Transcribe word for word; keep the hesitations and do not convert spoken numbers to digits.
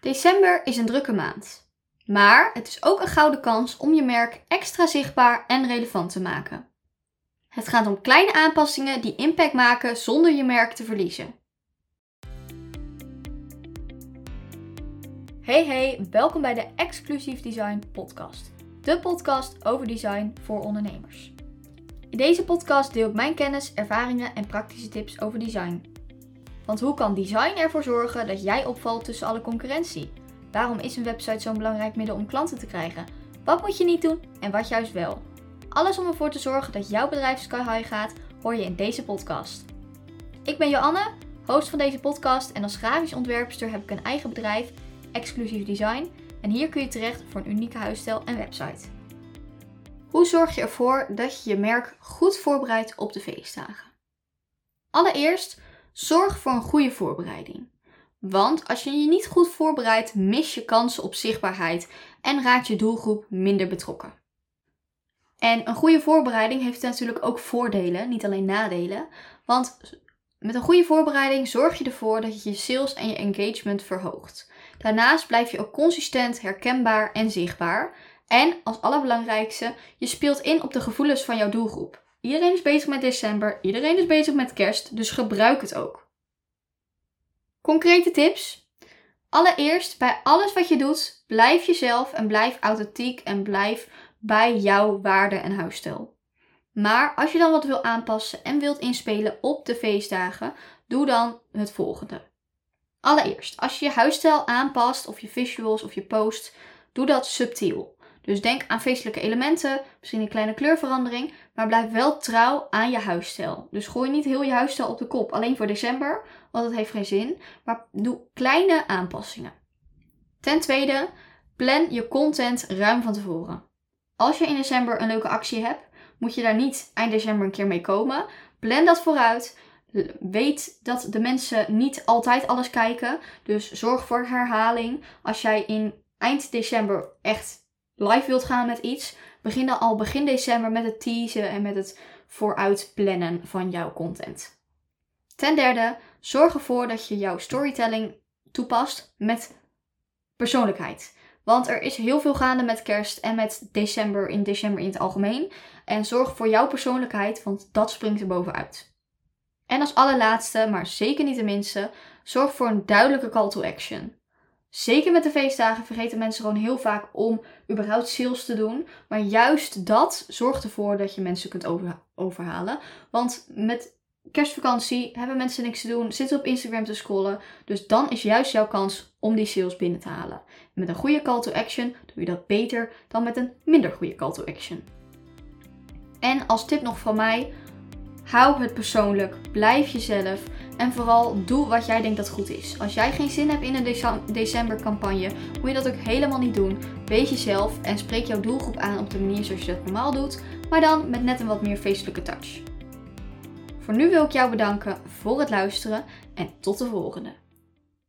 December is een drukke maand. Maar het is ook een gouden kans om je merk extra zichtbaar en relevant te maken. Het gaat om kleine aanpassingen die impact maken zonder je merk te verliezen. Hey hey, welkom bij de Exclusief Design podcast. De podcast over design voor ondernemers. In deze podcast deel ik mijn kennis, ervaringen en praktische tips over design. Want hoe kan design ervoor zorgen dat jij opvalt tussen alle concurrentie? Waarom is een website zo'n belangrijk middel om klanten te krijgen? Wat moet je niet doen en wat juist wel? Alles om ervoor te zorgen dat jouw bedrijf sky high gaat, hoor je in deze podcast. Ik ben Joanne, host van deze podcast en als grafisch ontwerpster heb ik een eigen bedrijf, Exclusief Design. En hier kun je terecht voor een unieke huisstijl en website. Hoe zorg je ervoor dat je je merk goed voorbereidt op de feestdagen? Allereerst, zorg voor een goede voorbereiding. Want als je je niet goed voorbereidt, mis je kansen op zichtbaarheid en raakt je doelgroep minder betrokken. En een goede voorbereiding heeft natuurlijk ook voordelen, niet alleen nadelen. Want met een goede voorbereiding zorg je ervoor dat je je sales en je engagement verhoogt. Daarnaast blijf je ook consistent, herkenbaar en zichtbaar. En als allerbelangrijkste, je speelt in op de gevoelens van jouw doelgroep. Iedereen is bezig met december, iedereen is bezig met kerst, dus gebruik het ook. Concrete tips? Allereerst, bij alles wat je doet, blijf jezelf en blijf authentiek en blijf bij jouw waarde en huisstijl. Maar als je dan wat wil aanpassen en wilt inspelen op de feestdagen, doe dan het volgende. Allereerst, als je je huisstijl aanpast of je visuals of je post, doe dat subtiel. Dus denk aan feestelijke elementen, misschien een kleine kleurverandering, maar blijf wel trouw aan je huisstijl. Dus gooi niet heel je huisstijl op de kop, alleen voor december, want dat heeft geen zin. Maar doe kleine aanpassingen. Ten tweede, plan je content ruim van tevoren. Als je in december een leuke actie hebt, moet je daar niet eind december een keer mee komen. Plan dat vooruit. Weet dat de mensen niet altijd alles kijken, dus zorg voor herhaling. Als jij in eind december echt live wilt gaan met iets, begin dan al begin december met het teasen en met het vooruit plannen van jouw content. Ten derde, zorg ervoor dat je jouw storytelling toepast met persoonlijkheid. Want er is heel veel gaande met kerst en met december in december in het algemeen. En zorg voor jouw persoonlijkheid, want dat springt er bovenuit. En als allerlaatste, maar zeker niet de minste, zorg voor een duidelijke call to action. Zeker met de feestdagen vergeten mensen gewoon heel vaak om überhaupt sales te doen. Maar juist dat zorgt ervoor dat je mensen kunt over, overhalen. Want met kerstvakantie hebben mensen niks te doen, zitten op Instagram te scrollen. Dus dan is juist jouw kans om die sales binnen te halen. En met een goede call to action doe je dat beter dan met een minder goede call to action. En als tip nog van mij, hou het persoonlijk, blijf jezelf. En vooral doe wat jij denkt dat goed is. Als jij geen zin hebt in een decembercampagne, moet je dat ook helemaal niet doen. Wees jezelf en spreek jouw doelgroep aan op de manier zoals je dat normaal doet. Maar dan met net een wat meer feestelijke touch. Voor nu wil ik jou bedanken voor het luisteren en tot de volgende.